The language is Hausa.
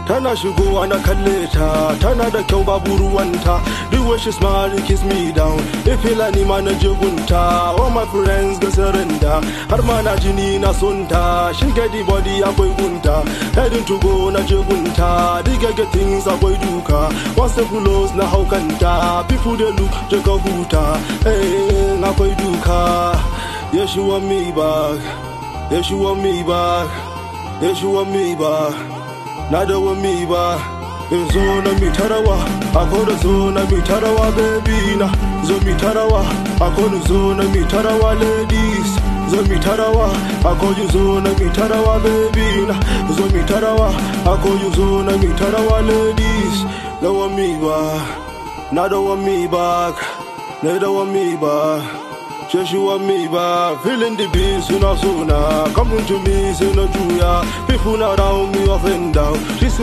tana shigowa na kalle ta, tana da kyau babu ruwanta. The way she smile and kiss me down, if Filani ma na je gunta. All my friends go surrender, har ma na jini na sonta. She get the body akwai gunta, heading to go na je gunta. The get things akwai duka, once the flows na haukanta. People they look je ka huta, hey akwai duka. Yeah, she want me back, yeah she want me back, yeah she want me back. Nada want me back. Zo na mi tarawa, akoda zo na mi tarawa baby na. Zo mi tarawa, akoda zo na mi tarawa ladies. Zo mi tarawa, akoda zo na mi tarawa baby na. Zo mi tarawa, akoda zo na mi tarawa ladies. They want me back, nada want me back, neither want me back. She want me back, feeling the beats in a zona. Come to me, say no juya. People around me up and down. She